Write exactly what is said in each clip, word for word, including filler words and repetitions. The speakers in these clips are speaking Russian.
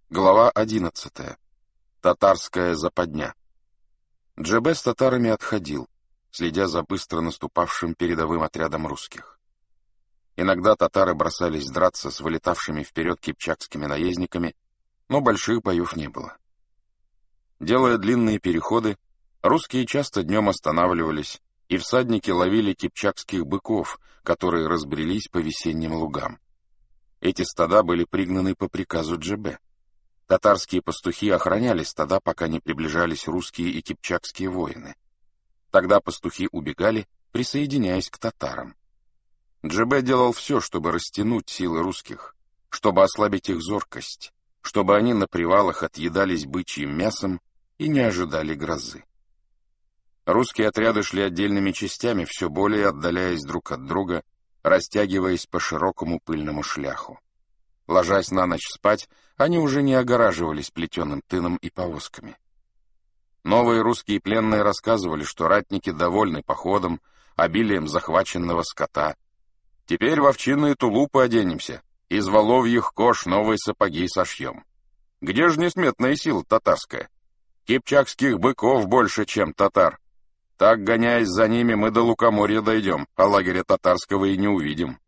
Глава одиннадцатая. Татарская западня. Джебе с татарами отходил, следя за быстро наступавшим передовым отрядом русских. Иногда татары бросались драться с вылетавшими вперед кипчакскими наездниками, но больших боев не было. Делая длинные переходы, русские часто днем останавливались, и всадники ловили кипчакских быков, которые разбрелись по весенним лугам. Эти стада были пригнаны по приказу Джебе. Татарские пастухи охраняли стада, пока не приближались русские и кипчакские воины. Тогда пастухи убегали, присоединяясь к татарам. Джебе делал все, чтобы растянуть силы русских, чтобы ослабить их зоркость, чтобы они на привалах отъедались бычьим мясом и не ожидали грозы. Русские отряды шли отдельными частями, все более отдаляясь друг от друга, растягиваясь по широкому пыльному шляху. Ложась на ночь спать, они уже не огораживались плетеным тыном и повозками. Новые русские пленные рассказывали, что ратники довольны походом, обилием захваченного скота. «Теперь в овчинные тулупы оденемся, из воловьих кож новые сапоги сошьем. Где же несметная сила татарская? Кипчакских быков больше, чем татар. Так, гоняясь за ними, мы до Лукоморья дойдем, а лагеря татарского и не увидим».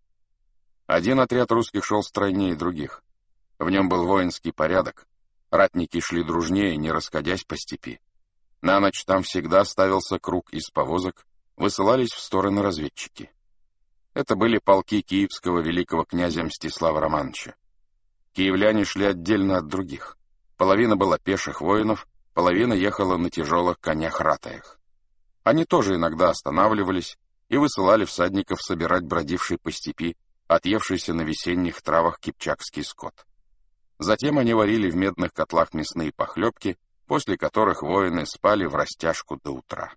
Один отряд русских шел стройнее других. В нем был воинский порядок. Ратники шли дружнее, не расходясь по степи. На ночь там всегда ставился круг из повозок, высылались в стороны разведчики. Это были полки киевского великого князя Мстислава Романовича. Киевляне шли отдельно от других. Половина была пеших воинов, половина ехала на тяжелых конях-ратаях. Они тоже иногда останавливались и высылали всадников собирать бродивший по степи, отъевшийся на весенних травах кипчакский скот. Затем они варили в медных котлах мясные похлебки, после которых воины спали в растяжку до утра.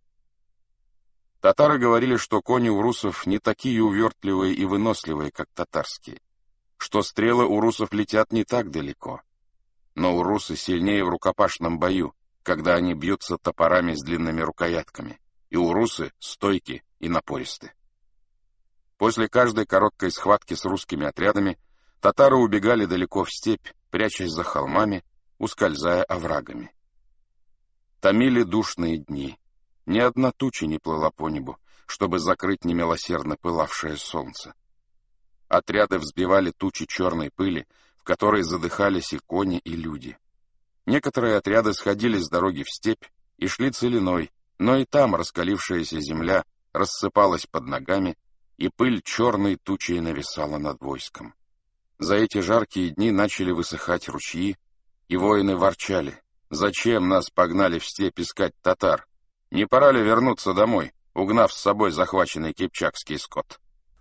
Татары говорили, что кони у русов не такие увертливые и выносливые, как татарские, что стрелы у русов летят не так далеко, но у русы сильнее в рукопашном бою, когда они бьются топорами с длинными рукоятками, и у русы стойки и напористы. После каждой короткой схватки с русскими отрядами татары убегали далеко в степь, прячась за холмами, ускользая оврагами. Томили душные дни. Ни одна туча не плыла по небу, чтобы закрыть немилосердно пылавшее солнце. Отряды взбивали тучи черной пыли, в которой задыхались и кони, и люди. Некоторые отряды сходили с дороги в степь и шли целиной, но и там раскалившаяся земля рассыпалась под ногами, и пыль черной тучей нависала над войском. За эти жаркие дни начали высыхать ручьи, и воины ворчали: «Зачем нас погнали в степь искать татар? Не пора ли вернуться домой, угнав с собой захваченный кипчакский скот?»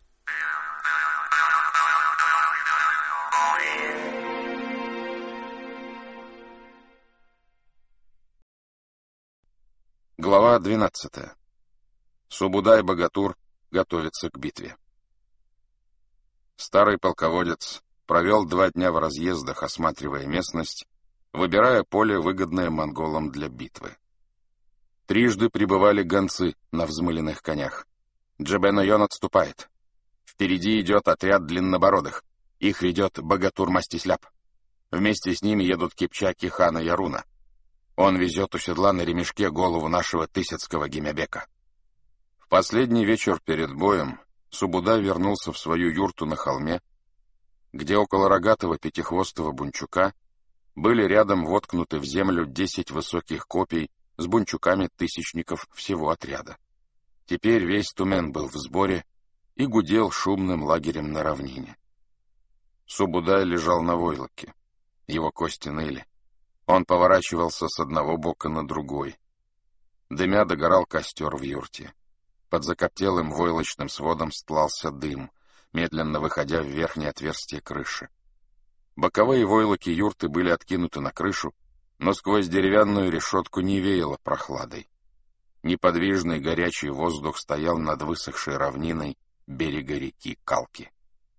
Глава двенадцатая. Субудай-Богатур готовится к битве. Старый полководец провел два дня в разъездах, осматривая местность, выбирая поле, выгодное монголам для битвы. Трижды прибывали гонцы на взмыленных конях. Джебе-Нойон отступает. Впереди идет отряд длиннобородых. Их ведет Богатур-Мастисляп. Вместе с ними едут кипчаки хана Яруна. Он везет у седла на ремешке голову нашего тысяцкого Гимябека. В последний вечер перед боем Субудай вернулся в свою юрту на холме, где около рогатого пятихвостого бунчука были рядом воткнуты в землю десять высоких копий с бунчуками тысячников всего отряда. Теперь весь Тумен был в сборе и гудел шумным лагерем на равнине. Субудай лежал на войлоке. Его кости ныли. Он поворачивался с одного бока на другой. Дымя догорал костер в юрте. Под закоптелым войлочным сводом стлался дым, медленно выходя в верхнее отверстие крыши. Боковые войлоки юрты были откинуты на крышу, но сквозь деревянную решетку не веяло прохладой. Неподвижный горячий воздух стоял над высохшей равниной берега реки Калки.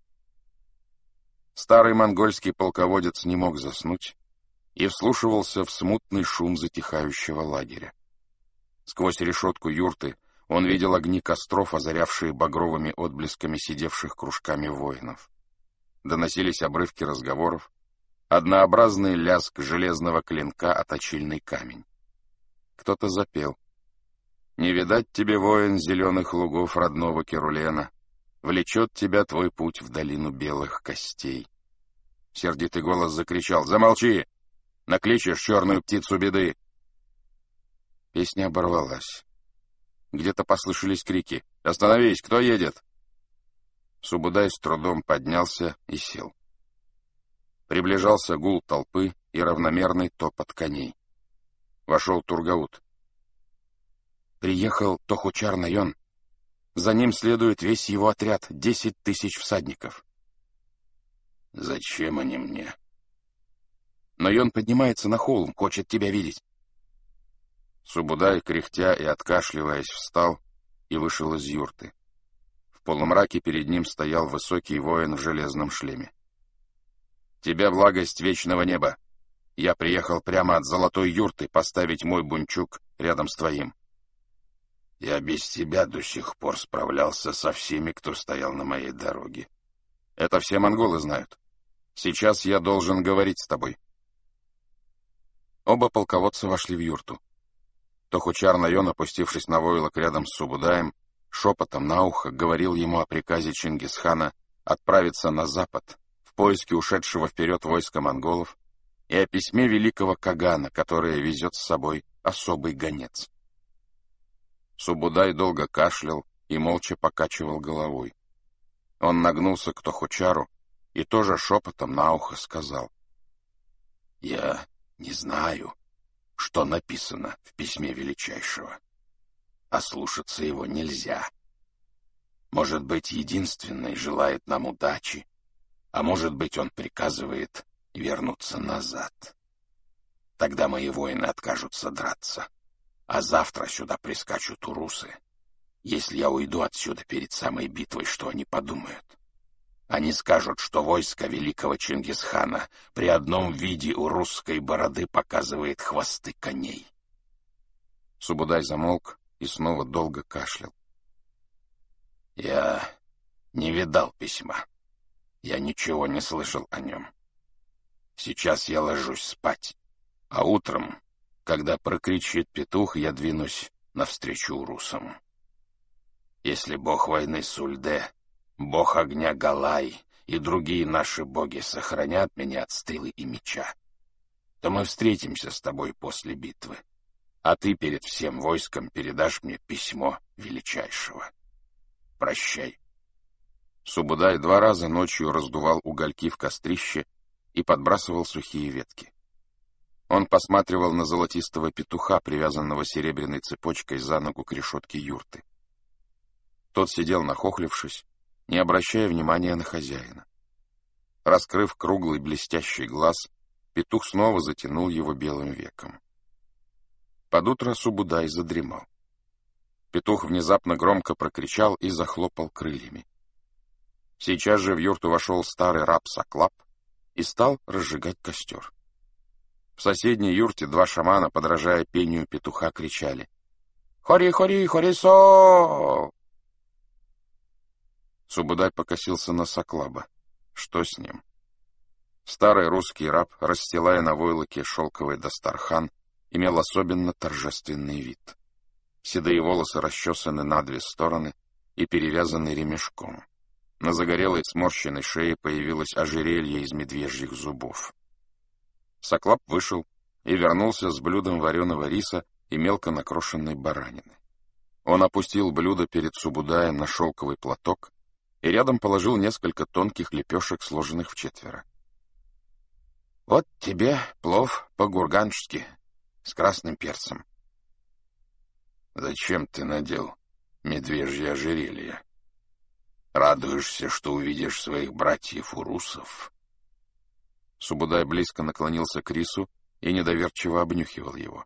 Старый монгольский полководец не мог заснуть и вслушивался в смутный шум затихающего лагеря. Сквозь решетку юрты он видел огни костров, озарявшие багровыми отблесками сидевших кружками воинов. Доносились обрывки разговоров, однообразный лязг железного клинка о точильный камень. Кто-то запел. «Не видать тебе, воин, зеленых лугов родного Керулена, влечет тебя твой путь в долину белых костей». Сердитый голос закричал: «Замолчи! Накличешь черную птицу беды!» Песня оборвалась. Где-то послышались крики: «Остановись! Кто едет?» Субудай с трудом поднялся и сел. Приближался гул толпы и равномерный топот коней. Вошел Тургаут. Приехал Тохучар-Найон. За ним следует весь его отряд, десять тысяч всадников. «Зачем они мне?» «Найон поднимается на холм, хочет тебя видеть». Субудай, кряхтя и откашливаясь, встал и вышел из юрты. В полумраке перед ним стоял высокий воин в железном шлеме. «Тебя, благость вечного неба! Я приехал прямо от золотой юрты поставить мой бунчук рядом с твоим». «Я без тебя до сих пор справлялся со всеми, кто стоял на моей дороге». «Это все монголы знают. Сейчас я должен говорить с тобой». Оба полководца вошли в юрту. Тохучар-Найон, опустившись на войлок рядом с Субудаем, шепотом на ухо говорил ему о приказе Чингисхана отправиться на запад в поиске ушедшего вперед войска монголов и о письме великого Кагана, которое везет с собой особый гонец. Субудай долго кашлял и молча покачивал головой. Он нагнулся к Тохучару и тоже шепотом на ухо сказал: «Я не знаю, что написано в письме величайшего. А слушаться его нельзя. Может быть, единственный желает нам удачи, а может быть, он приказывает вернуться назад. Тогда мои воины откажутся драться, а завтра сюда прискачут урусы. Если я уйду отсюда перед самой битвой, что они подумают? Они скажут, что войско великого Чингисхана при одном виде у русской бороды показывает хвосты коней». Субудай замолк и снова долго кашлял. «Я не видал письма. Я ничего не слышал о нем. Сейчас я ложусь спать, а утром, когда прокричит петух, я двинусь навстречу урусам. Если бог войны Сульде, бог огня Галай и другие наши боги сохранят меня от стрелы и меча, то мы встретимся с тобой после битвы, а ты перед всем войском передашь мне письмо величайшего. Прощай». Субудай два раза ночью раздувал угольки в кострище и подбрасывал сухие ветки. Он посматривал на золотистого петуха, привязанного серебряной цепочкой за ногу к решетке юрты. Тот сидел нахохлившись, не обращая внимания на хозяина. Раскрыв круглый блестящий глаз, петух снова затянул его белым веком. Под утро Субудай задремал. Петух внезапно громко прокричал и захлопал крыльями. Сейчас же в юрту вошел старый раб Саклап и стал разжигать костер. В соседней юрте два шамана, подражая пению петуха, кричали: «Хори-хори, хорисо!» Субудай покосился на Саклаба. Что с ним? Старый русский раб, расстилая на войлоке шелковый дастархан, имел особенно торжественный вид. Седые волосы расчесаны на две стороны и перевязаны ремешком. На загорелой сморщенной шее появилось ожерелье из медвежьих зубов. Саклап вышел и вернулся с блюдом вареного риса и мелко накрошенной баранины. Он опустил блюдо перед Субудаем на шелковый платок и рядом положил несколько тонких лепешек, сложенных вчетверо. «Вот тебе плов по-гургански с красным перцем». «Зачем ты надел медвежье ожерелье? Радуешься, что увидишь своих братьев-урусов?» Субудай близко наклонился к рису и недоверчиво обнюхивал его.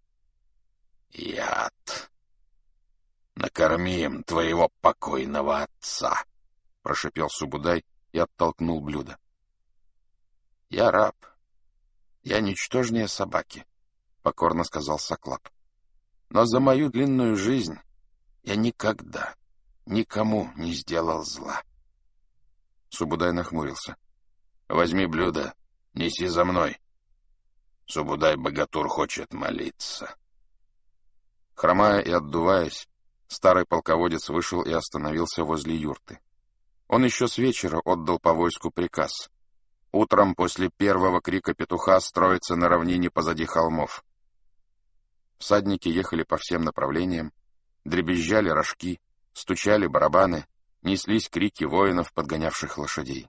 «Яд! Накорми им твоего покойного отца!» — прошипел Субудай и оттолкнул блюдо. «Я раб. Я ничтожнее собаки», — покорно сказал Саклап. «Но за мою длинную жизнь я никогда никому не сделал зла». Субудай нахмурился. «Возьми блюдо, неси за мной. Субудай-богатур хочет молиться». Хромая и отдуваясь, старый полководец вышел и остановился возле юрты. Он еще с вечера отдал по войску приказ: утром после первого крика петуха строиться на равнине позади холмов. Всадники ехали по всем направлениям, дребезжали рожки, стучали барабаны, неслись крики воинов, подгонявших лошадей.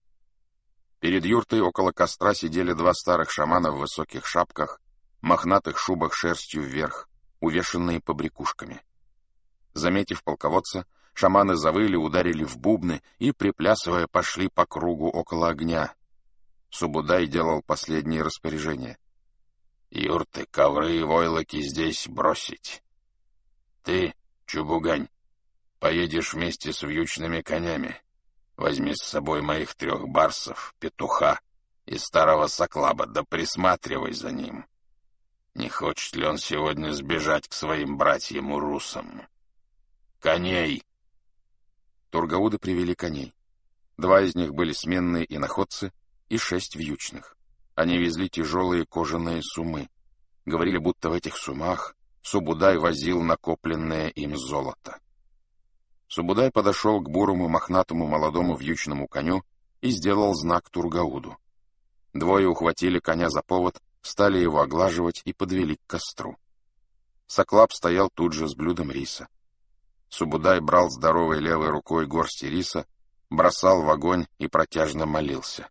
Перед юртой около костра сидели два старых шамана в высоких шапках, мохнатых шубах шерстью вверх, увешанные побрякушками. Заметив полководца, шаманы завыли, ударили в бубны и, приплясывая, пошли по кругу около огня. Субудай делал последние распоряжения. «Юрты, ковры и войлоки здесь бросить. Ты, Чубугань, поедешь вместе с вьючными конями. Возьми с собой моих трех барсов, петуха и старого Соклаба, да присматривай за ним. Не хочет ли он сегодня сбежать к своим братьям-урусам? Коней!» Тургауды привели коней. Два из них были сменные иноходцы и шесть вьючных. Они везли тяжелые кожаные сумы. Говорили, будто в этих сумах Субудай возил накопленное им золото. Субудай подошел к бурому мохнатому молодому вьючному коню и сделал знак Тургауду. Двое ухватили коня за повод, стали его оглаживать и подвели к костру. Соклаб стоял тут же с блюдом риса. Субудай брал здоровой левой рукой горсти риса, бросал в огонь и протяжно молился.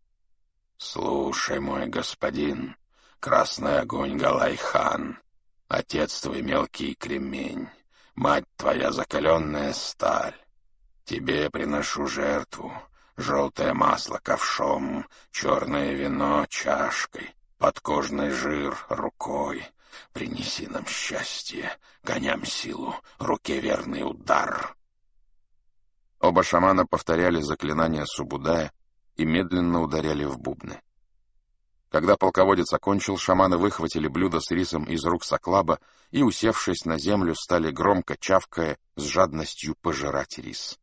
«Слушай, мой господин, красный огонь Галай-хан, отец твой мелкий кремень, мать твоя закаленная сталь. Тебе я приношу жертву, желтое масло ковшом, черное вино чашкой, подкожный жир рукой. Принеси нам счастье, коням силу, руке верный удар». Оба шамана повторяли заклинания Субудая и медленно ударяли в бубны. Когда полководец окончил, шаманы выхватили блюдо с рисом из рук Соклаба и, усевшись на землю, стали громко чавкая с жадностью пожирать рис.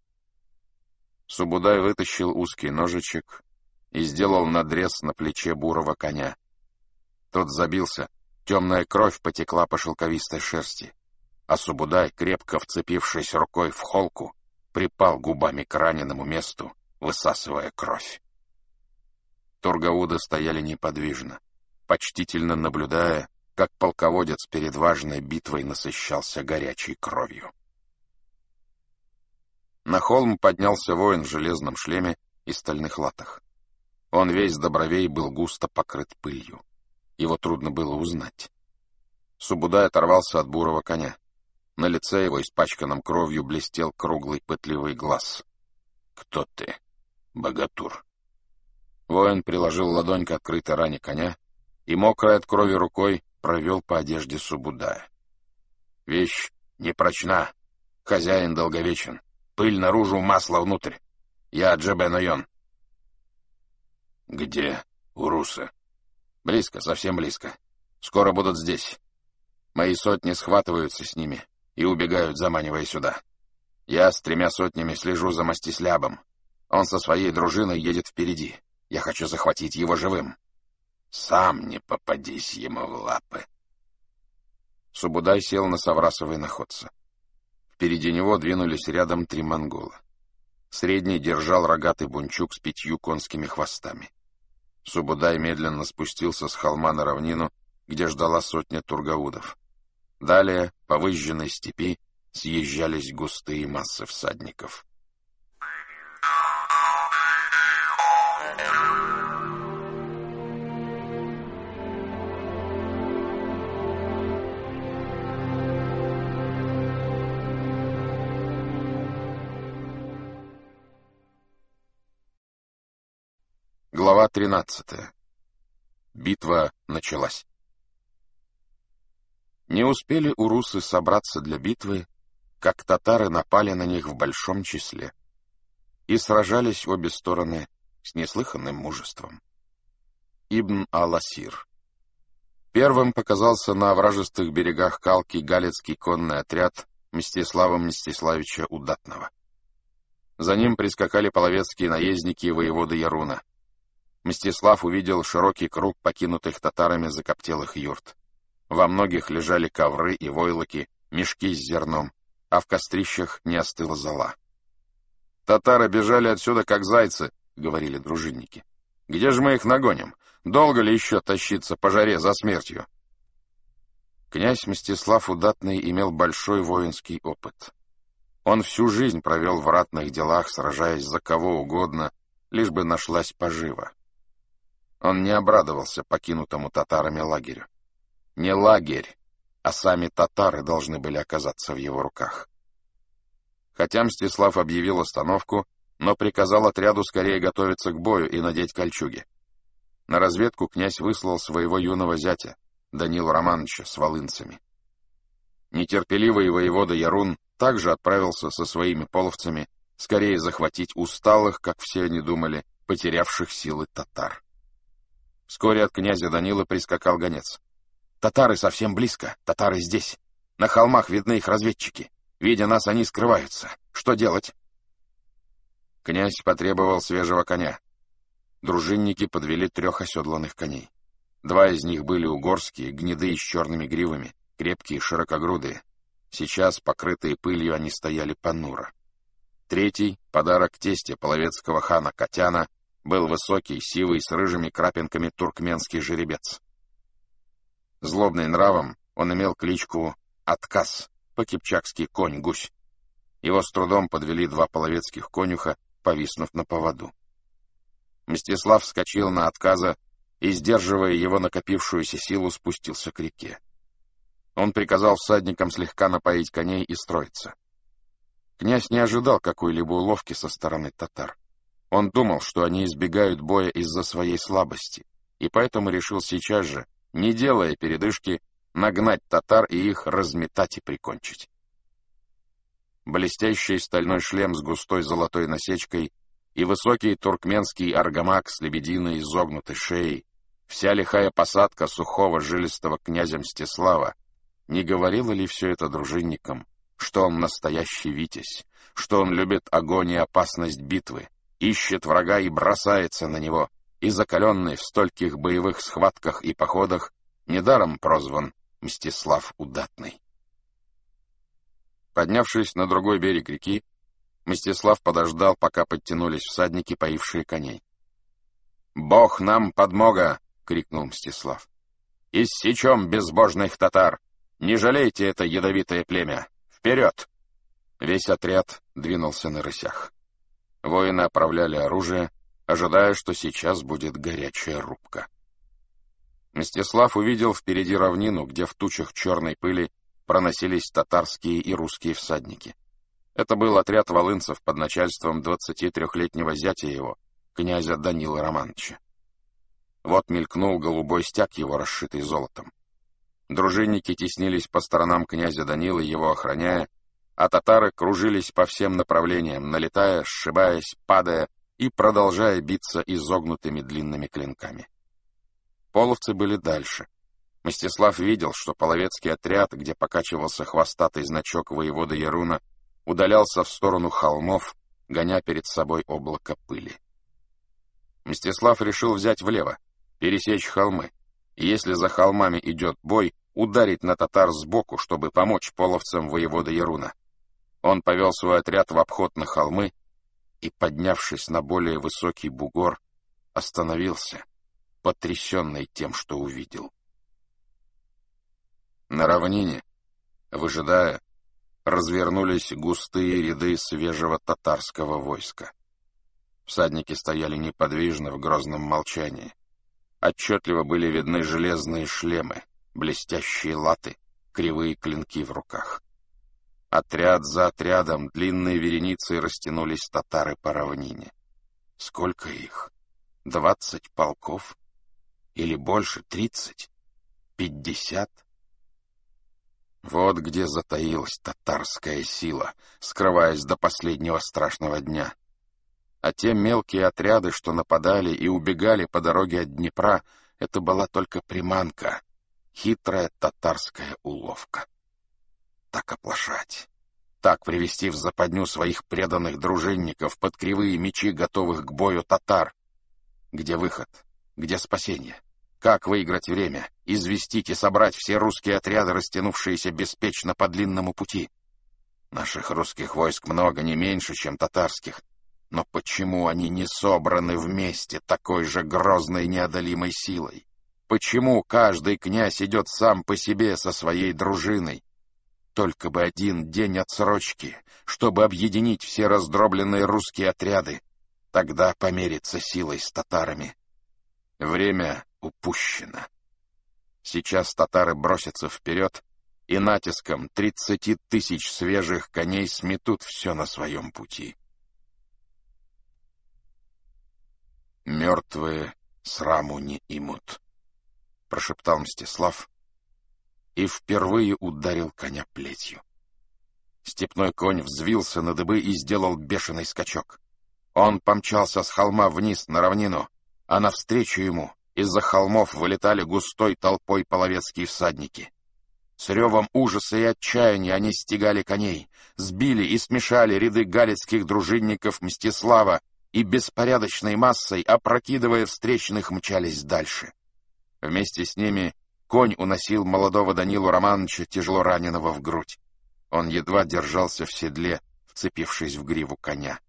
Субудай вытащил узкий ножичек и сделал надрез на плече бурого коня. Тот забился, темная кровь потекла по шелковистой шерсти, а Субудай, крепко вцепившись рукой в холку, припал губами к раненому месту, высасывая кровь. Тургауды стояли неподвижно, почтительно наблюдая, как полководец перед важной битвой насыщался горячей кровью. На холм поднялся воин в железном шлеме и стальных латах. Он весь до бровей был густо покрыт пылью. Его трудно было узнать. Субудай оторвался от бурого коня. На лице его, испачканном кровью, блестел круглый пытливый глаз. «Кто ты, богатур?» Воин приложил ладонь к открытой ране коня и, мокрой от крови рукой, провел по одежде Субудая. «Вещь непрочна, хозяин долговечен, пыль наружу, масло внутрь. Я Джебе Нойон». «Где урусы?» «Близко, совсем близко. Скоро будут здесь. Мои сотни схватываются с ними и убегают, заманивая сюда. Я с тремя сотнями слежу за Мастислябом. Он со своей дружиной едет впереди. Я хочу захватить его живым. Сам не попадись ему в лапы». Субудай сел на соврасовый находца. Впереди него двинулись рядом три монгола. Средний держал рогатый бунчук с пятью конскими хвостами. Субудай медленно спустился с холма на равнину, где ждала сотня тургаудов. Далее, по выжженной степи, съезжались густые массы всадников. Глава тринадцатая. Битва началась. Не успели урусы собраться для битвы, как татары напали на них в большом числе. И сражались обе стороны с неслыханным мужеством. Ибн ал-Асир. Первым показался на овражистых берегах Калки галицкий конный отряд Мстислава Мстиславича Удатного. За ним прискакали половецкие наездники воеводы Яруна. Мстислав увидел широкий круг покинутых татарами закоптелых юрт. Во многих лежали ковры и войлоки, мешки с зерном, а в кострищах не остыла зола. «Татары бежали отсюда, как зайцы», — говорили дружинники. «Где же мы их нагоним? Долго ли еще тащиться по жаре за смертью?» Князь Мстислав Удатный имел большой воинский опыт. Он всю жизнь провел в ратных делах, сражаясь за кого угодно, лишь бы нашлась пожива. Он не обрадовался покинутому татарами лагерю. Не лагерь, а сами татары должны были оказаться в его руках. Хотя Мстислав объявил остановку, но приказал отряду скорее готовиться к бою и надеть кольчуги. На разведку князь выслал своего юного зятя, Данила Романовича, с волынцами. Нетерпеливый воевода Ярун также отправился со своими половцами скорее захватить усталых, как все они думали, потерявших силы татар. Вскоре от князя Данила прискакал гонец. «Татары совсем близко, татары здесь. На холмах видны их разведчики. Видя нас, они скрываются. Что делать?» Князь потребовал свежего коня. Дружинники подвели трех оседланных коней. Два из них были угорские, гнедые с черными гривами, крепкие, широкогрудые. Сейчас, покрытые пылью, они стояли понуро. Третий, подарок тесте половецкого хана Катяна, был высокий, сивый, с рыжими крапинками туркменский жеребец. Злобный нравом он имел кличку Отказ, по-кипчакски конь-гусь. Его с трудом подвели два половецких конюха, повиснув на поводу. Мстислав вскочил на Отказа и, сдерживая его накопившуюся силу, спустился к реке. Он приказал всадникам слегка напоить коней и строиться. Князь не ожидал какой-либо уловки со стороны татар. Он думал, что они избегают боя из-за своей слабости, и поэтому решил сейчас же, не делая передышки, нагнать татар и их разметать и прикончить. Блестящий стальной шлем с густой золотой насечкой и высокий туркменский аргамак с лебединой изогнутой шеей, вся лихая посадка сухого жилистого князя Мстислава, не говорило ли все это дружинникам, что он настоящий витязь, что он любит огонь и опасность битвы, ищет врага и бросается на него, и закаленный в стольких боевых схватках и походах, недаром прозван Мстислав Удатный. Поднявшись на другой берег реки, Мстислав подождал, пока подтянулись всадники, поившие коней. «Бог нам подмога!» — крикнул Мстислав. «Иссечем безбожных татар! Не жалейте это ядовитое племя! Вперед!» Весь отряд двинулся на рысях. Воины оправляли оружие, ожидая, что сейчас будет горячая рубка. Мстислав увидел впереди равнину, где в тучах черной пыли проносились татарские и русские всадники. Это был отряд волынцев под начальством двадцатитрёхлетнего зятя его, князя Данила Романовича. Вот мелькнул голубой стяг его, расшитый золотом. Дружинники теснились по сторонам князя Данила, его охраняя, а татары кружились по всем направлениям, налетая, сшибаясь, падая и продолжая биться изогнутыми длинными клинками. Половцы были дальше. Мстислав видел, что половецкий отряд, где покачивался хвостатый значок воевода Яруна, удалялся в сторону холмов, гоня перед собой облако пыли. Мстислав решил взять влево, пересечь холмы, и если за холмами идет бой, ударить на татар сбоку, чтобы помочь половцам воевода Яруна. Он повел свой отряд в обход на холмы и, поднявшись на более высокий бугор, остановился, потрясенный тем, что увидел. На равнине, выжидая, развернулись густые ряды свежего татарского войска. Всадники стояли неподвижно в грозном молчании. Отчетливо были видны железные шлемы, блестящие латы, кривые клинки в руках. Отряд за отрядом длинной вереницей растянулись татары по равнине. Сколько их? Двадцать полков? Или больше? Тридцать? Пятьдесят? Вот где затаилась татарская сила, скрываясь до последнего страшного дня. А те мелкие отряды, что нападали и убегали по дороге от Днепра, это была только приманка, хитрая татарская уловка. Так оплошать, так привести в западню своих преданных дружинников под кривые мечи, готовых к бою татар. Где выход? Где спасение? Как выиграть время, известить и собрать все русские отряды, растянувшиеся беспечно по длинному пути? Наших русских войск много, не меньше, чем татарских. Но почему они не собраны вместе такой же грозной неодолимой силой? Почему каждый князь идет сам по себе со своей дружиной? Только бы один день отсрочки, чтобы объединить все раздробленные русские отряды. Тогда помериться силой с татарами. Время упущено. Сейчас татары бросятся вперед, и натиском тридцати тысяч свежих коней сметут все на своем пути. «Мертвые сраму не имут», — прошептал Мстислав и впервые ударил коня плетью. Степной конь взвился на дыбы и сделал бешеный скачок. Он помчался с холма вниз на равнину, а навстречу ему из-за холмов вылетали густой толпой половецкие всадники. С ревом ужаса и отчаяния они стегали коней, сбили и смешали ряды галицких дружинников Мстислава и беспорядочной массой, опрокидывая встречных, мчались дальше. Вместе с ними конь уносил молодого Данилу Романовича, тяжело раненого в грудь. Он едва держался в седле, вцепившись в гриву коня.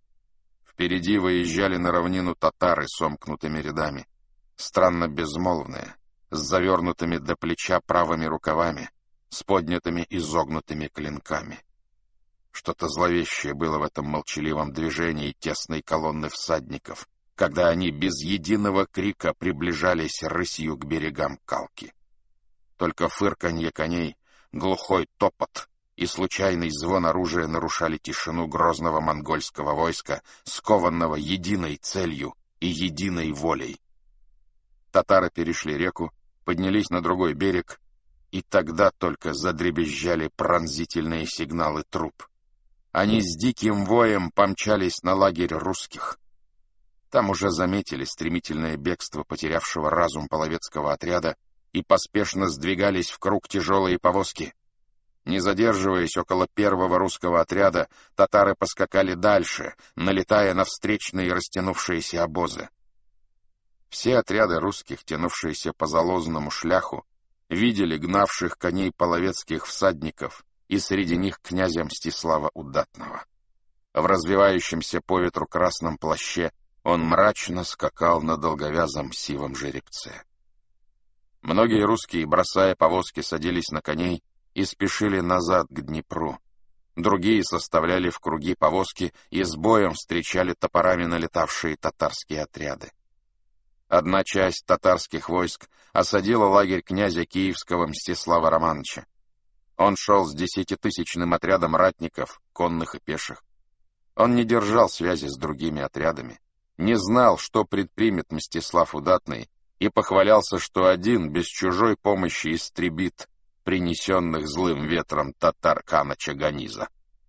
Впереди выезжали на равнину татары с сомкнутыми рядами, странно безмолвные, с завернутыми до плеча правыми рукавами, с поднятыми изогнутыми клинками. Что-то зловещее было в этом молчаливом движении тесной колонны всадников, когда они без единого крика приближались рысью к берегам Калки. Только фырканье коней, глухой топот и случайный звон оружия нарушали тишину грозного монгольского войска, скованного единой целью и единой волей. Татары перешли реку, поднялись на другой берег, и тогда только задребезжали пронзительные сигналы труп. Они с диким воем помчались на лагерь русских. Там уже заметили стремительное бегство потерявшего разум половецкого отряда и поспешно сдвигались в круг тяжелые повозки. Не задерживаясь около первого русского отряда, татары поскакали дальше, налетая на встречные растянувшиеся обозы. Все отряды русских, тянувшиеся по залозному шляху, видели гнавших коней половецких всадников и среди них князя Мстислава Удатного. В развивающемся по ветру красном плаще он мрачно скакал на долговязом сивом жеребце. Многие русские, бросая повозки, садились на коней и спешили назад к Днепру. Другие составляли в круги повозки и с боем встречали топорами налетавшие татарские отряды. Одна часть татарских войск осадила лагерь князя Киевского Мстислава Романовича. Он шел с десятитысячным отрядом ратников, конных и пеших. Он не держал связи с другими отрядами, не знал, что предпримет Мстислав Удатный, и похвалялся, что один без чужой помощи истребит принесенных злым ветром татар хана Чаганиза.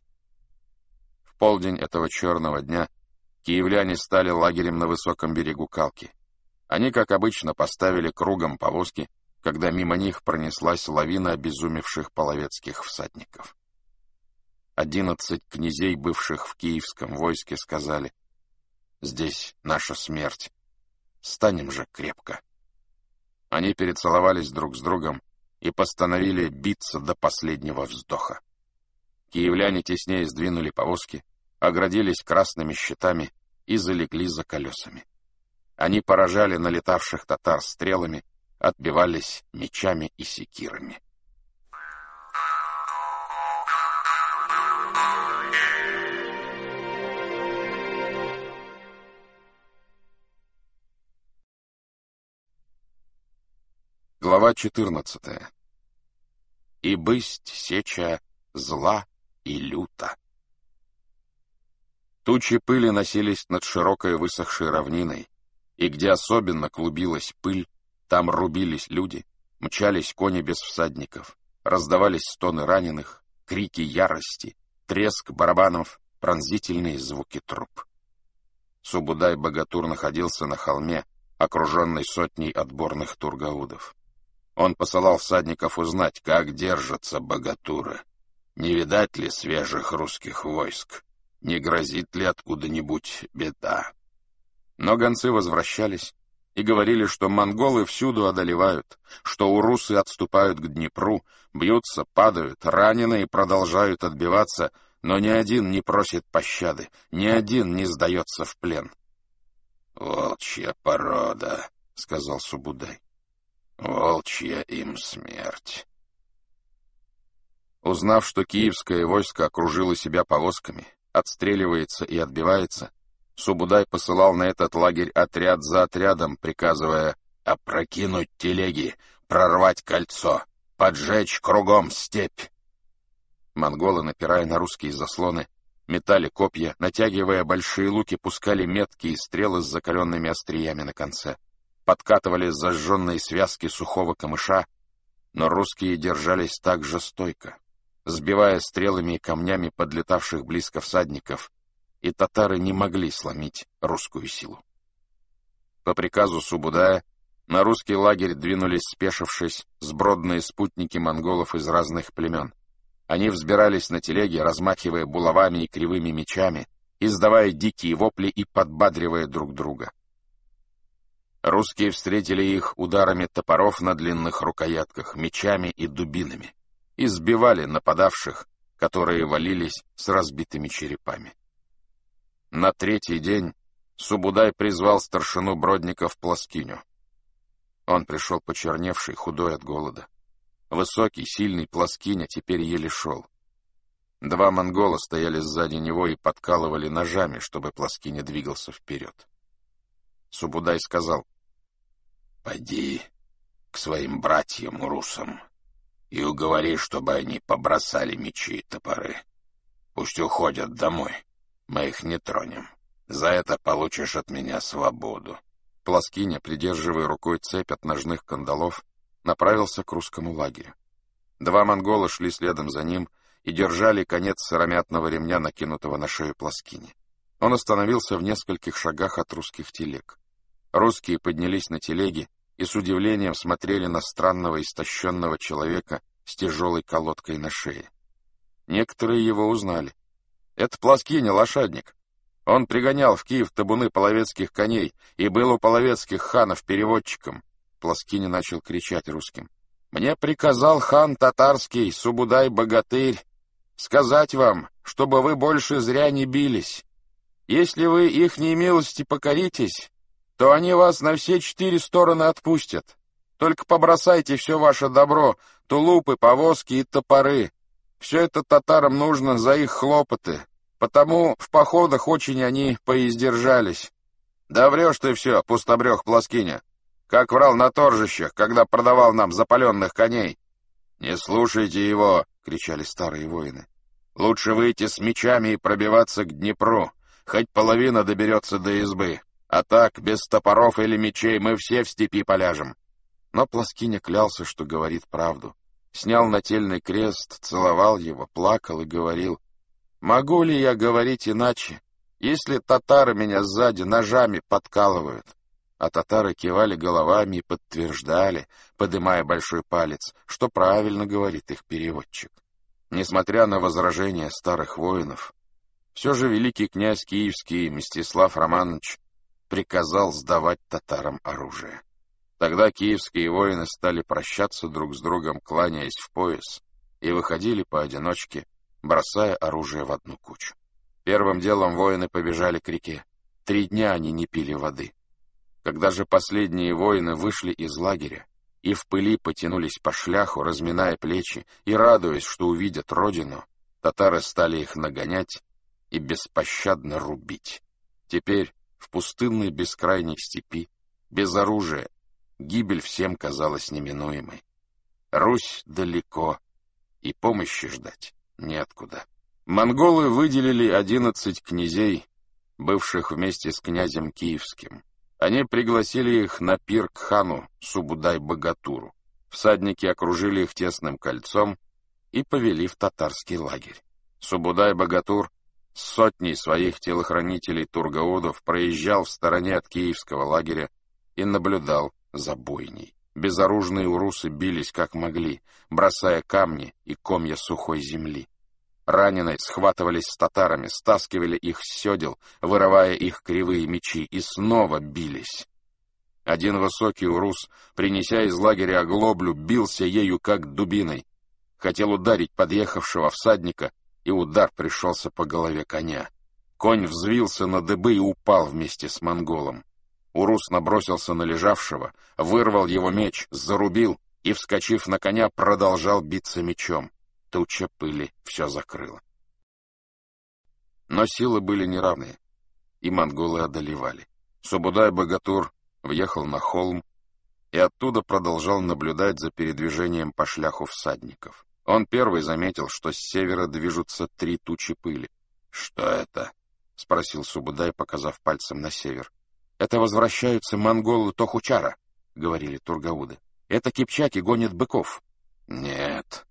В полдень этого черного дня киевляне стали лагерем на высоком берегу Калки. Они, как обычно, поставили кругом повозки, когда мимо них пронеслась лавина обезумевших половецких всадников. Одиннадцать князей, бывших в киевском войске, сказали: «Здесь наша смерть. Станем же крепко». Они перецеловались друг с другом и постановили биться до последнего вздоха. Киевляне теснее сдвинули повозки, оградились красными щитами и залегли за колесами. Они поражали налетавших татар стрелами, отбивались мечами и секирами. Глава четырнадцатая. «И бысть сеча зла и люта». Тучи пыли носились над широкой высохшей равниной, и где особенно клубилась пыль, там рубились люди, мчались кони без всадников, раздавались стоны раненых, крики ярости, треск барабанов, пронзительные звуки труп. Субудай-богатур находился на холме, окруженный сотней отборных тургаудов. Он посылал всадников узнать, как держатся богатуры, не видать ли свежих русских войск, не грозит ли откуда-нибудь беда. Но гонцы возвращались и говорили, что монголы всюду одолевают, что урусы отступают к Днепру, бьются, падают, раненые продолжают отбиваться, но ни один не просит пощады, ни один не сдается в плен. «Волчья порода», — сказал Субудай. «Волчья им смерть». Узнав, что киевское войско окружило себя повозками, отстреливается и отбивается, Субудай посылал на этот лагерь отряд за отрядом, приказывая опрокинуть телеги, прорвать кольцо, поджечь кругом степь. Монголы, напирая на русские заслоны, метали копья, натягивая большие луки, пускали меткие стрелы с закаленными остриями на конце, подкатывали зажженные связки сухого камыша, но русские держались так же стойко, сбивая стрелами и камнями подлетавших близко всадников, и татары не могли сломить русскую силу. По приказу Субудая на русский лагерь двинулись, спешившись, сбродные спутники монголов из разных племен. Они взбирались на телеги, размахивая булавами и кривыми мечами, издавая дикие вопли и подбадривая друг друга. Русские встретили их ударами топоров на длинных рукоятках, мечами и дубинами, и сбивали нападавших, которые валились с разбитыми черепами. На третий день Субудай призвал старшину Бродников Плоскиню. Он пришел почерневший, худой от голода. Высокий, сильный Плоскиня теперь еле шел. Два монгола стояли сзади него и подкалывали ножами, чтобы Плоскиня двигался вперед. Субудай сказал: «Пойди к своим братьям-урусам и уговори, чтобы они побросали мечи и топоры. Пусть уходят домой. Мы их не тронем. За это получишь от меня свободу». Плоскиня, придерживая рукой цепь от ножных кандалов, направился к русскому лагерю. Два монгола шли следом за ним и держали конец сыромятного ремня, накинутого на шею Плоскини. Он остановился в нескольких шагах от русских телег. Русские поднялись на телеги и с удивлением смотрели на странного истощенного человека с тяжелой колодкой на шее. Некоторые его узнали. Это Плоскиня, лошадник. Он пригонял в Киев табуны половецких коней и был у половецких ханов переводчиком. Плоскиня начал кричать русским: «Мне приказал хан татарский, Субудай-богатырь, сказать вам, чтобы вы больше зря не бились. Если вы их немилости покоритесь, то они вас на все четыре стороны отпустят. Только побросайте все ваше добро, тулупы, повозки и топоры. Все это татарам нужно за их хлопоты, потому в походах очень они поиздержались». «Да врешь ты все, пустобрех Плоскиня, как врал на торжищах, когда продавал нам запаленных коней». «Не слушайте его!» — кричали старые воины. «Лучше выйти с мечами и пробиваться к Днепру, хоть половина доберется до избы. А так, без топоров или мечей, мы все в степи поляжем». Но Плоскиня клялся, что говорит правду. Снял нательный крест, целовал его, плакал и говорил: «Могу ли я говорить иначе, если татары меня сзади ножами подкалывают?» А татары кивали головами и подтверждали, подымая большой палец, что правильно говорит их переводчик. Несмотря на возражения старых воинов, все же великий князь киевский Мстислав Романович приказал сдавать татарам оружие. Тогда киевские воины стали прощаться друг с другом, кланяясь в пояс, и выходили поодиночке, бросая оружие в одну кучу. Первым делом воины побежали к реке. Три дня они не пили воды. Когда же последние воины вышли из лагеря и в пыли потянулись по шляху, разминая плечи и радуясь, что увидят родину, татары стали их нагонять и беспощадно рубить. Теперь в пустынной бескрайней степи, без оружия, гибель всем казалась неминуемой. Русь далеко, и помощи ждать неоткуда. Монголы выделили одиннадцать князей, бывших вместе с князем Киевским. Они пригласили их на пир к хану Субудай-богатуру. Всадники окружили их тесным кольцом и повели в татарский лагерь. Субудай-богатур с сотней своих телохранителей тургаудов проезжал в стороне от киевского лагеря и наблюдал за бойней. Безоружные урусы бились как могли, бросая камни и комья сухой земли. Раненые схватывались с татарами, стаскивали их с седел, вырывая их кривые мечи, и снова бились. Один высокий урус, принеся из лагеря оглоблю, бился ею как дубиной. Хотел ударить подъехавшего всадника, и удар пришелся по голове коня. Конь взвился на дыбы и упал вместе с монголом. Урус набросился на лежавшего, вырвал его меч, зарубил и, вскочив на коня, продолжал биться мечом. Туча пыли все закрыла. Но силы были неравные, и монголы одолевали. Субудай-богатур въехал на холм и оттуда продолжал наблюдать за передвижением по шляху всадников. Он первый заметил, что с севера движутся три тучи пыли. — Что это? — спросил Субудай, показав пальцем на север. — Это возвращаются монголы Тохучара, — говорили тургауды. — Это кипчаки гонят быков. — Нет,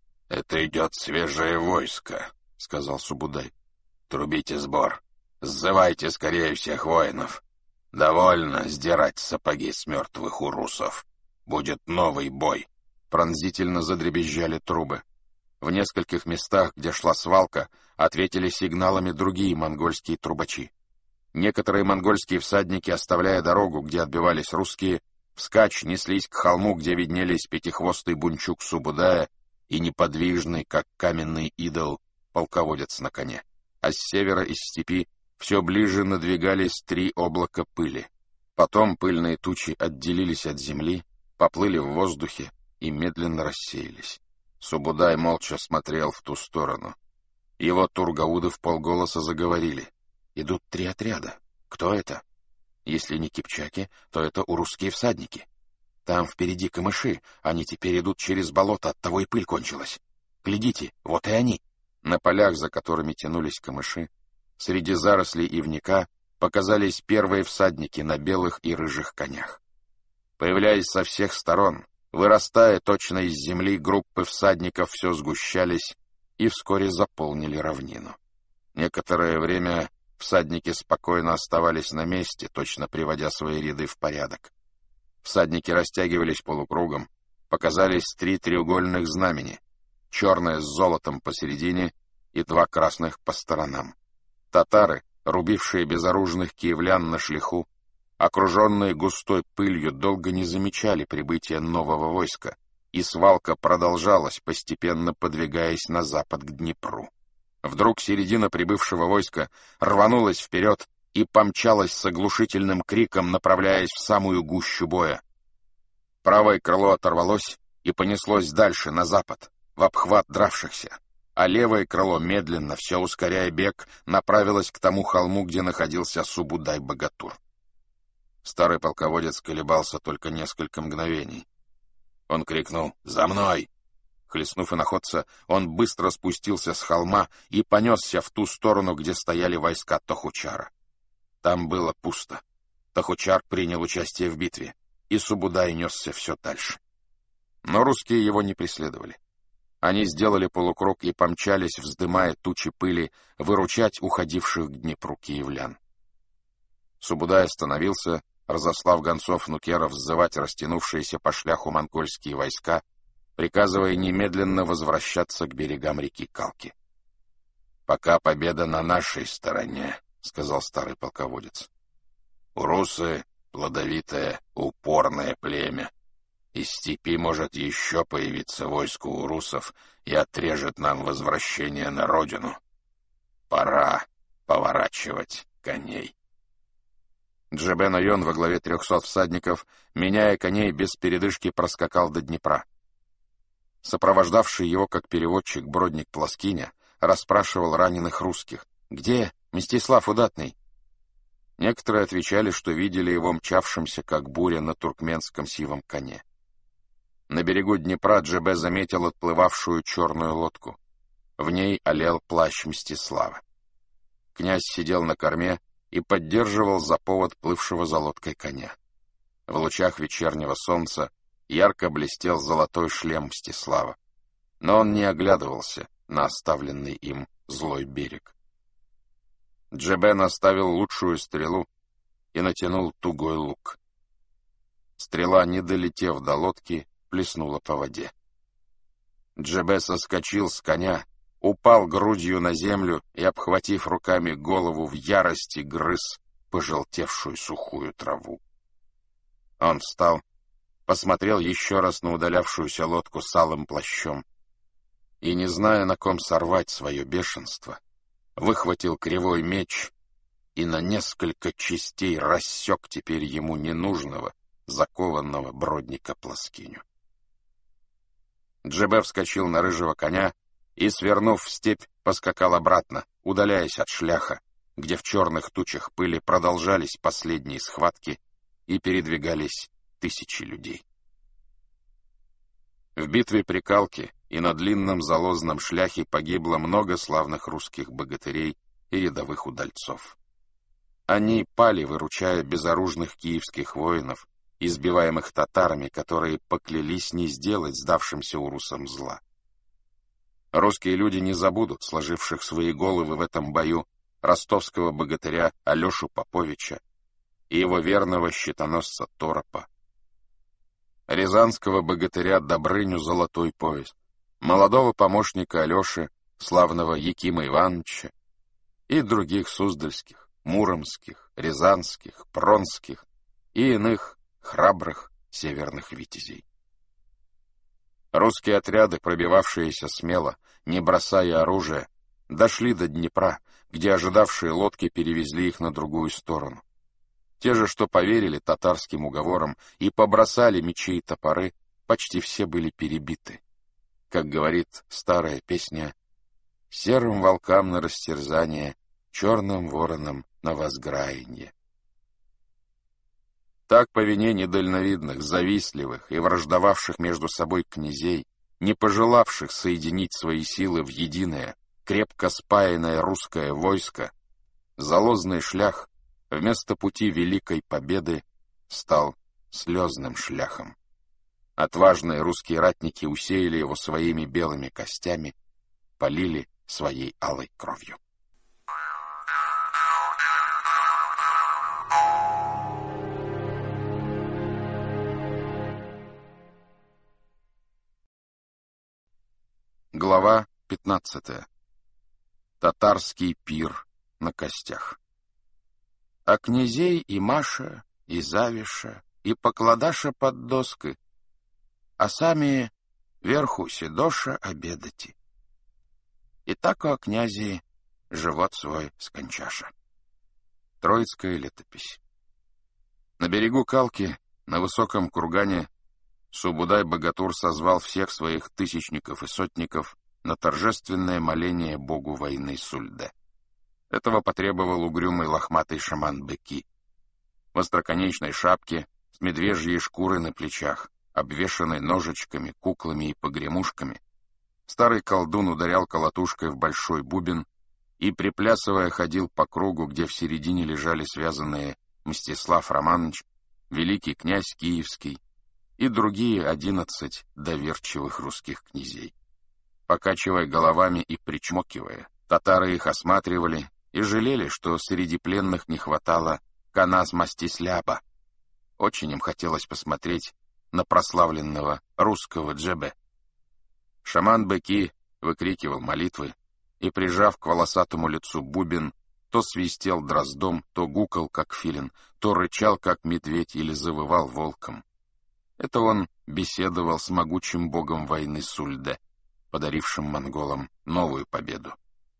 это идет свежее войско, — сказал Субудай. — Трубите сбор. Сзывайте скорее всех воинов. Довольно сдирать сапоги с мертвых урусов. Будет новый бой. Пронзительно задребезжали трубы. В нескольких местах, где шла свалка, ответили сигналами другие монгольские трубачи. Некоторые монгольские всадники, оставляя дорогу, где отбивались русские, вскачь неслись к холму, где виднелись пятихвостый бунчук Субудая и неподвижный, как каменный идол, полководец на коне. А с севера из степи все ближе надвигались три облака пыли. Потом пыльные тучи отделились от земли, поплыли в воздухе и медленно рассеялись. Субудай молча смотрел в ту сторону. Его тургауды вполголоса заговорили. Идут три отряда. Кто это? Если не кипчаки, то это урусские всадники. Там впереди камыши, они теперь идут через болото, оттого и пыль кончилась. Глядите, вот и они. На полях, за которыми тянулись камыши, среди зарослей ивника показались первые всадники на белых и рыжих конях. Появляясь со всех сторон, вырастая точно из земли, группы всадников все сгущались и вскоре заполнили равнину. Некоторое время всадники спокойно оставались на месте, точно приводя свои ряды в порядок. Всадники растягивались полукругом, показались три треугольных знамени, черное с золотом посередине и два красных по сторонам. Татары, рубившие безоружных киевлян на шлиху, окруженные густой пылью, долго не замечали прибытия нового войска, и свалка продолжалась, постепенно подвигаясь на запад к Днепру. Вдруг середина прибывшего войска рванулась вперед и помчалась с оглушительным криком, направляясь в самую гущу боя. Правое крыло оторвалось и понеслось дальше, на запад, в обхват дравшихся, а левое крыло, медленно, все ускоряя бег, направилось к тому холму, где находился Субудай-богатур. Старый полководец колебался только несколько мгновений. Он крикнул «За мной!». Хлестнув иноходца, он быстро спустился с холма и понесся в ту сторону, где стояли войска Тохучара. Там было пусто. Тохучар принял участие в битве, и Субудай несся все дальше. Но русские его не преследовали. Они сделали полукруг и помчались, вздымая тучи пыли, выручать уходивших к Днепру киевлян. Субудай остановился, разослав гонцов нукеров сзывать растянувшиеся по шляху монгольские войска, приказывая немедленно возвращаться к берегам реки Калки. «Пока победа на нашей стороне», — сказал старый полководец. «Урусы — плодовитое, упорное племя. Из степи может еще появиться войско урусов и отрежет нам возвращение на родину. Пора поворачивать коней». Джебен Ойон во главе трехсот всадников, меняя коней, без передышки проскакал до Днепра. Сопровождавший его как переводчик бродник Плоскиня расспрашивал раненых русских: «Где Мстислав Удатный?» Некоторые отвечали, что видели его мчавшимся, как буря, на туркменском сивом коне. На берегу Днепра Джебе заметил отплывавшую черную лодку. В ней олел плащ Мстислава. Князь сидел на корме и поддерживал за повод плывшего за лодкой коня. В лучах вечернего солнца ярко блестел золотой шлем Мстислава, но он не оглядывался на оставленный им злой берег. Джебе наставил лучшую стрелу и натянул тугой лук. Стрела, не долетев до лодки, плеснула по воде. Джебе соскочил с коня упал грудью на землю и, обхватив руками голову, в ярости грыз пожелтевшую сухую траву. Он встал, посмотрел еще раз на удалявшуюся лодку с алым плащом и, не зная, на ком сорвать свое бешенство, выхватил кривой меч и на несколько частей рассек теперь ему ненужного, закованного бродника плоскиню. Джебе вскочил на рыжего коня и, свернув в степь, поскакал обратно, удаляясь от шляха, где в черных тучах пыли продолжались последние схватки и передвигались тысячи людей. В битве при Калке и на длинном залозном шляхе погибло много славных русских богатырей и рядовых удальцов. Они пали, выручая безоружных киевских воинов, избиваемых татарами, которые поклялись не сделать сдавшимся урусам зла. Русские люди не забудут сложивших свои головы в этом бою ростовского богатыря Алешу Поповича и его верного щитоносца Торопа, рязанского богатыря Добрыню Золотой пояс, молодого помощника Алеши, славного Якима Ивановича, и других суздальских, муромских, рязанских, пронских и иных храбрых северных витязей. Русские отряды, пробивавшиеся смело, не бросая оружия, дошли до Днепра, где ожидавшие лодки перевезли их на другую сторону. Те же, что поверили татарским уговорам и побросали мечи и топоры, почти все были перебиты. Как говорит старая песня: «Серым волкам на растерзание, черным воронам на возграянье». Так по вине недальновидных, завистливых и враждовавших между собой князей, не пожелавших соединить свои силы в единое, крепко спаянное русское войско, залозный шлях вместо пути великой победы стал слезным шляхом. Отважные русские ратники усеяли его своими белыми костями, полили своей алой кровью. Глава пятнадцатая. Татарский пир на костях. А князей и Маша, и Завиша, и покладаша под доски, а сами верху седоша обедати. И так о князи живот свой скончаша. Троицкая летопись. На берегу Калки, на высоком кургане, Субудай-богатур созвал всех своих тысячников и сотников на торжественное моление богу войны Сульде. Этого потребовал угрюмый лохматый шаман Беки. В остроконечной шапке, с медвежьей шкурой на плечах, обвешанной ножичками, куклами и погремушками, старый колдун ударял колотушкой в большой бубен и, приплясывая, ходил по кругу, где в середине лежали связанные Мстислав Романович, великий князь Киевский и другие одиннадцать доверчивых русских князей. Покачивая головами и причмокивая, татары их осматривали и жалели, что среди пленных не хватало Каназ Мстисляба. Очень им хотелось посмотреть на прославленного русского Джебе. Шаман Беки выкрикивал молитвы и, прижав к волосатому лицу бубен, то свистел дроздом, то гукал, как филин, то рычал, как медведь, или завывал волком. Это он беседовал с могучим богом войны Сульде, подарившим монголам новую победу.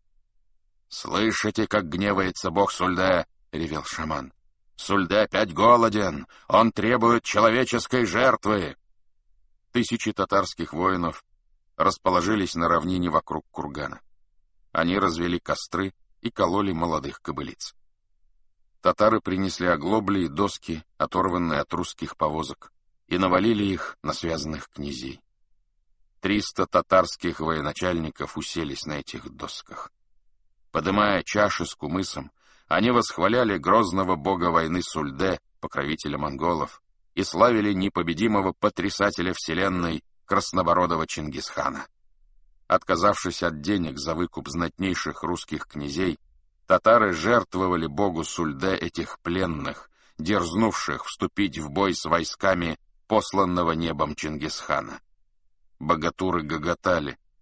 «Слышите, как гневается бог Сульде?» — ревел шаман. «Сульде опять голоден! Он требует человеческой жертвы!» Тысячи татарских воинов расположились на равнине вокруг кургана. Они развели костры и кололи молодых кобылиц. Татары принесли оглобли и доски, оторванные от русских повозок, и навалили их на связанных князей. Триста татарских военачальников уселись на этих досках. Подымая чаши с кумысом, они восхваляли грозного бога войны Сульде, покровителя монголов, и славили непобедимого потрясателя вселенной краснобородого Чингисхана. Отказавшись от денег за выкуп знатнейших русских князей, татары жертвовали богу Сульде этих пленных, дерзнувших вступить в бой с войсками посланного небом Чингисхана. Богатуры гоготали,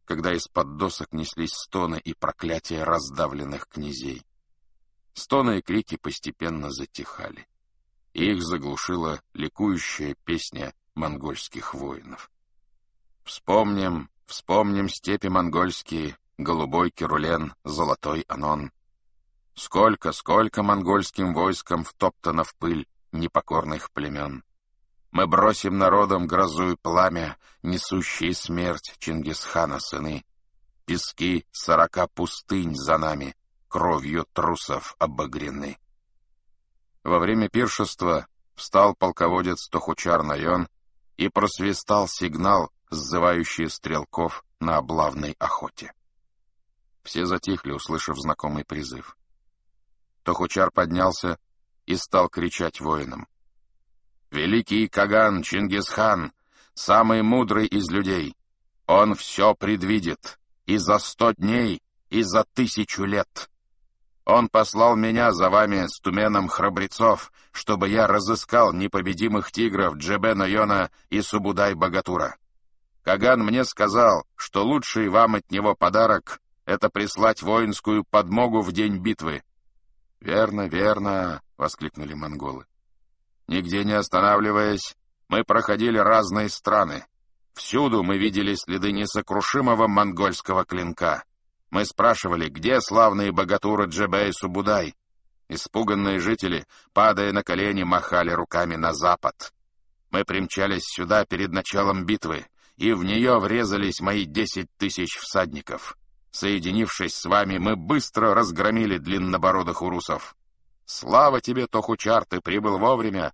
когда из-под досок неслись стоны и проклятия раздавленных князей. Стоны и крики постепенно затихали, и их заглушила ликующая песня монгольских воинов. Вспомним, вспомним степи монгольские, голубой Керулен, золотой Анон. Сколько, сколько монгольским войском втоптано в пыль непокорных племен. Мы бросим народом грозу и пламя, несущие смерть Чингисхана сыны. Пески сорока пустынь за нами, кровью трусов обогрены. Во время пиршества встал полководец Тохучар-Найон и просвистал сигнал, сзывающий стрелков на облавной охоте. Все затихли, услышав знакомый призыв. Тохучар поднялся и стал кричать воинам: «Великий Каган Чингисхан, самый мудрый из людей, он все предвидит и за сто дней, и за тысячу лет. Он послал меня за вами с туменом храбрецов, чтобы я разыскал непобедимых тигров Джебе-Нойона и Субудай-Богатура. Каган мне сказал, что лучший вам от него подарок — это прислать воинскую подмогу в день битвы». «Верно, верно!» — воскликнули монголы. «Нигде не останавливаясь, мы проходили разные страны. Всюду мы видели следы несокрушимого монгольского клинка. Мы спрашивали, где славные богатуры Джебе и Субудай. Испуганные жители, падая на колени, махали руками на запад. Мы примчались сюда перед началом битвы, и в нее врезались мои десять тысяч всадников. Соединившись с вами, мы быстро разгромили длиннобородых урусов. Слава тебе, Тохучар, ты прибыл вовремя!»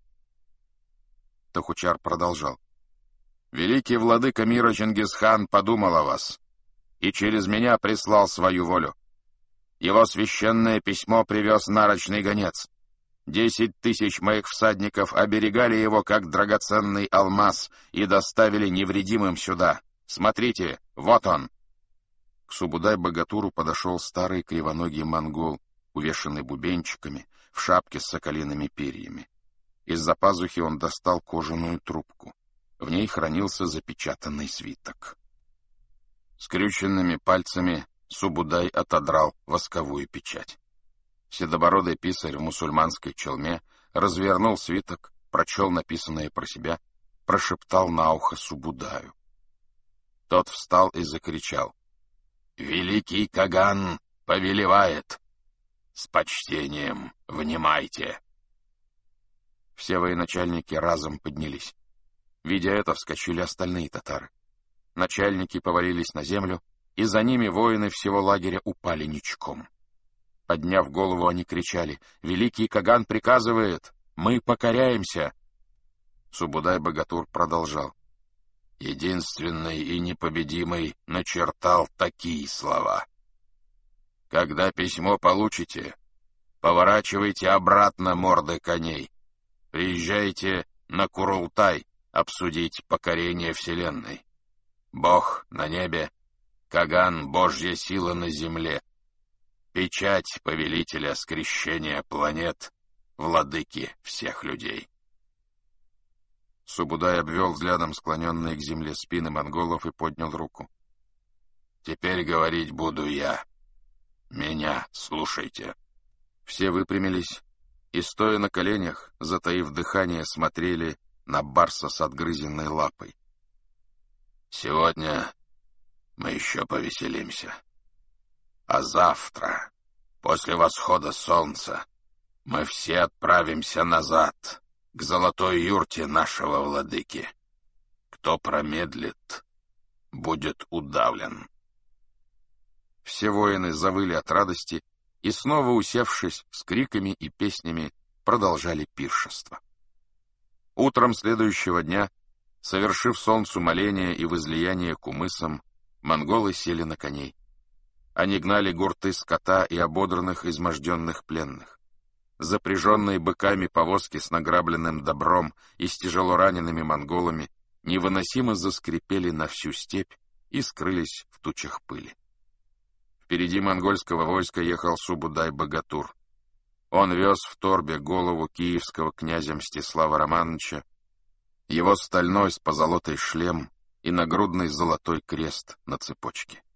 Тохучар продолжал: «Великий владыка мира Чингисхан подумал о вас и через меня прислал свою волю. Его священное письмо привез нарочный гонец. Десять тысяч моих всадников оберегали его, как драгоценный алмаз, и доставили невредимым сюда. Смотрите, вот он!» К Субудай-Богатуру подошел старый кривоногий монгол, увешанный бубенчиками, в шапке с соколиными перьями. Из-за пазухи он достал кожаную трубку. В ней хранился запечатанный свиток. Скрюченными пальцами Субудай отодрал восковую печать. Седобородый писарь в мусульманской челме развернул свиток, прочел написанное про себя, прошептал на ухо Субудаю. Тот встал и закричал: «Великий Каган повелевает! С почтением внимайте!» Все военачальники разом поднялись. Видя это, вскочили остальные татары. Начальники повалились на землю, и за ними воины всего лагеря упали ничком. Подняв голову, они кричали: «Великий Каган приказывает! Мы покоряемся!» Субудай-Богатур продолжал: «Единственный и непобедимый начертал такие слова: когда письмо получите, поворачивайте обратно морды коней. Приезжайте на Курултай обсудить покорение Вселенной. Бог на небе, Каган — Божья сила на земле, печать повелителя скрещения планет, владыки всех людей». Субудай обвел взглядом склоненные к земле спины монголов и поднял руку. «Теперь говорить буду я. Меня слушайте». Все выпрямились и, стоя на коленях, затаив дыхание, смотрели на барса с отгрызенной лапой. «Сегодня мы еще повеселимся. А завтра, после восхода солнца, мы все отправимся назад, к золотой юрте нашего владыки. Кто промедлит, будет удавлен». Все воины завыли от радости и, снова усевшись с криками и песнями, продолжали пиршество. Утром следующего дня, совершив солнцу моление и возлияние кумысом, монголы сели на коней. Они гнали гурты скота и ободранных, изможденных пленных. Запряженные быками повозки с награбленным добром и с тяжело ранеными монголами невыносимо заскрипели на всю степь и скрылись в тучах пыли. Впереди монгольского войска ехал Субудай-Богатур. Он вез в торбе голову киевского князя Мстислава Романовича, его стальной с позолотой шлем и нагрудный золотой крест на цепочке.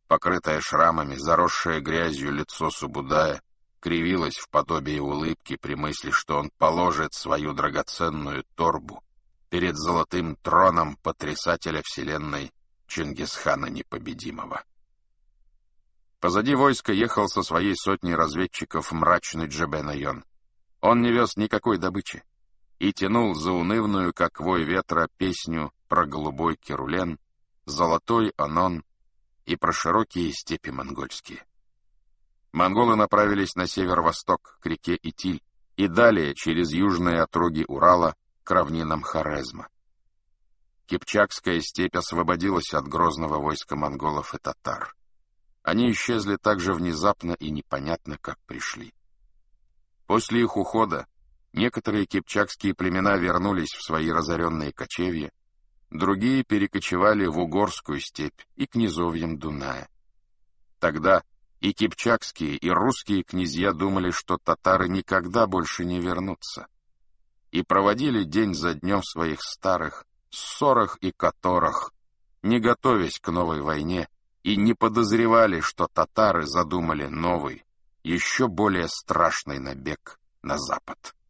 Покрытое шрамами, заросшее грязью лицо Субудая кривилось в подобие улыбки при мысли, что он положит свою драгоценную торбу перед золотым троном потрясателя вселенной Чингисхана Непобедимого. Позади войска ехал со своей сотней разведчиков мрачный Джебе-Найон. Он не вез никакой добычи и тянул заунывную, как вой ветра, песню про голубой Керулен, золотой Анон и про широкие степи монгольские. Монголы направились на северо-восток, к реке Итиль, и далее через южные отроги Урала к равнинам Хорезма. Кипчакская степь освободилась от грозного войска монголов и татар. Они исчезли так же внезапно и непонятно, как пришли. После их ухода некоторые кипчакские племена вернулись в свои разоренные кочевья, другие перекочевали в Угорскую степь и к низовьям Дуная. Тогда и кипчакские, и русские князья думали, что татары никогда больше не вернутся, и проводили день за днем в своих старых ссорах и которах, не готовясь к новой войне, и не подозревали, что татары задумали новый, еще более страшный набег на запад.